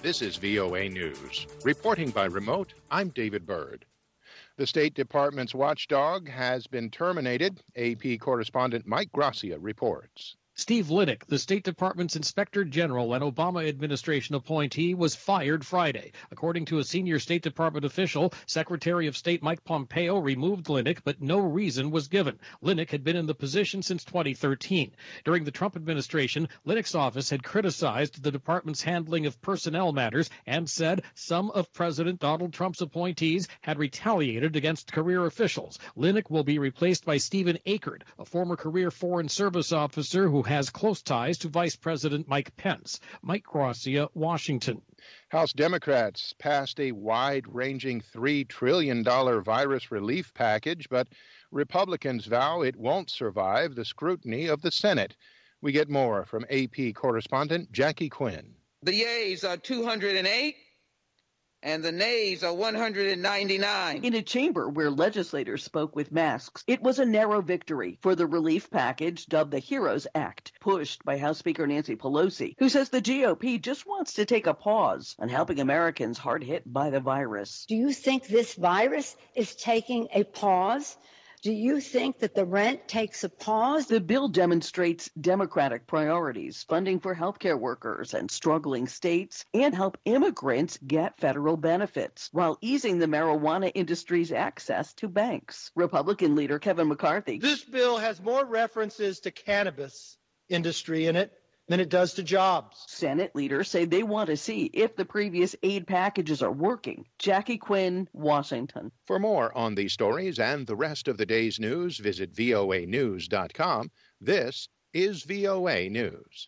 This is VOA News. Reporting by remote, I'm David Byrd. The State Department's watchdog has been terminated. AP correspondent Mike Gracia reports. Steve Linick, the State Department's Inspector General and Obama administration appointee, was fired Friday. According to a senior State Department official, Secretary of State Mike Pompeo removed Linick, but no reason was given. Linick had been in the position since 2013. During the Trump administration, Linick's office had criticized the department's handling of personnel matters and said some of President Donald Trump's appointees had retaliated against career officials. Linick will be replaced by Stephen Akert, a former career Foreign Service officer who has close ties to Vice President Mike Pence. Mike Gracia, Washington. House Democrats passed a wide-ranging $3 trillion virus relief package, but Republicans vow it won't survive the scrutiny of the Senate. We get more from AP correspondent Jackie Quinn. The yeas are 208. And the nays are 199. In a chamber where legislators spoke with masks, it was a narrow victory for the relief package dubbed the HEROES Act, pushed by House Speaker Nancy Pelosi, who says the GOP just wants to take a pause on helping Americans hard hit by the virus. Do you think this virus is taking a pause? Do you think that the rent takes a pause? The bill demonstrates Democratic priorities, funding for healthcare workers and struggling states, and help immigrants get federal benefits, while easing the marijuana industry's access to banks. Republican leader Kevin McCarthy. This bill has more references to cannabis industry in it than it does to jobs. Senate leaders say they want to see if the previous aid packages are working. Jackie Quinn, Washington. For more on these stories and the rest of the day's news, visit voanews.com. This is VOA News.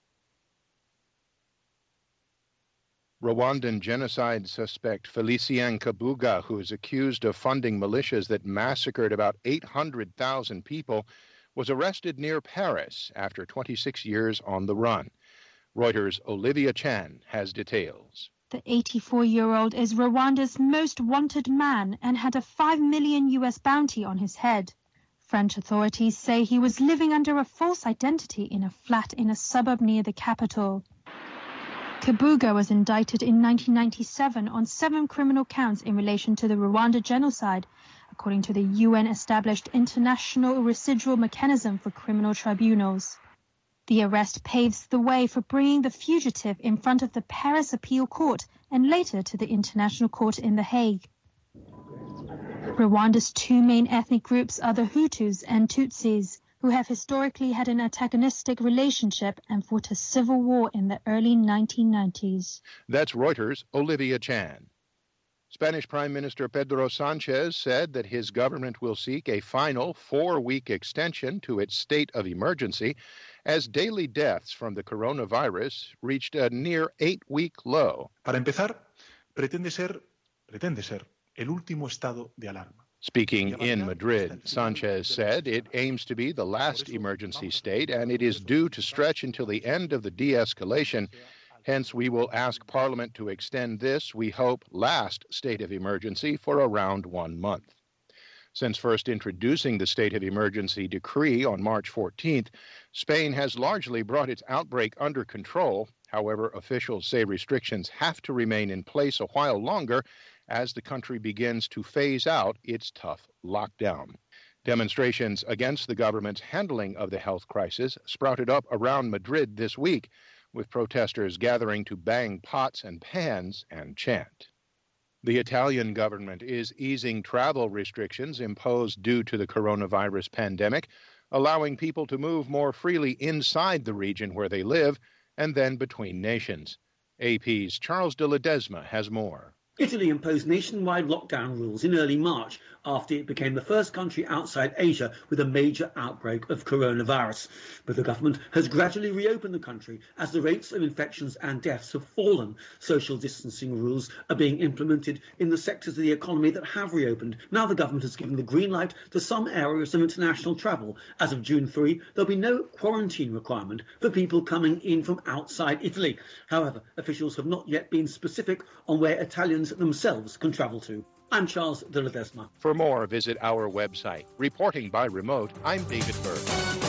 Rwandan genocide suspect Felicien Kabuga, who is accused of funding militias that massacred about 800,000 people, was arrested near Paris after 26 years on the run. Reuters' Olivia Chan has details. The 84-year-old is Rwanda's most wanted man and had a $5 million US bounty on his head. French authorities say he was living under a false identity in a flat in a suburb near the capital. Kabuga was indicted in 1997 on 7 criminal counts in relation to the Rwanda genocide, according to the UN-established International Residual Mechanism for Criminal Tribunals. The arrest paves the way for bringing the fugitive in front of the Paris Appeal Court and later to the International Court in The Hague. Rwanda's 2 main ethnic groups are the Hutus and Tutsis, who have historically had an antagonistic relationship and fought a civil war in the early 1990s. That's Reuters' Olivia Chan. Spanish Prime Minister Pedro Sanchez said that his government will seek a final 4-week extension to its state of emergency as daily deaths from the coronavirus reached a near 8-week low. Para empezar, pretende ser el último estado de alarma. Speaking in Madrid, Sanchez said it aims to be the last emergency state and it is due to stretch until the end of the de-escalation. Hence, we will ask Parliament to extend this, we hope, last state of emergency for around 1 month. Since first introducing the state of emergency decree on March 14th, Spain has largely brought its outbreak under control. However, officials say restrictions have to remain in place a while longer as the country begins to phase out its tough lockdown. Demonstrations against the government's handling of the health crisis sprouted up around Madrid this week, with protesters gathering to bang pots and pans and chant. The Italian government is easing travel restrictions imposed due to the coronavirus pandemic, allowing people to move more freely inside the region where they live and then between nations. AP's Charles de Ledesma has more. Italy imposed nationwide lockdown rules in early March after it became the first country outside Asia with a major outbreak of coronavirus. But the government has gradually reopened the country as the rates of infections and deaths have fallen. Social distancing rules are being implemented in the sectors of the economy that have reopened. Now the government has given the green light to some areas of international travel. As of June 3, there'll be no quarantine requirement for people coming in from outside Italy. However, officials have not yet been specific on where Italians themselves can travel to. I'm Charles de Ledesma. For more, visit our website. Reporting by remote, I'm David Byrd.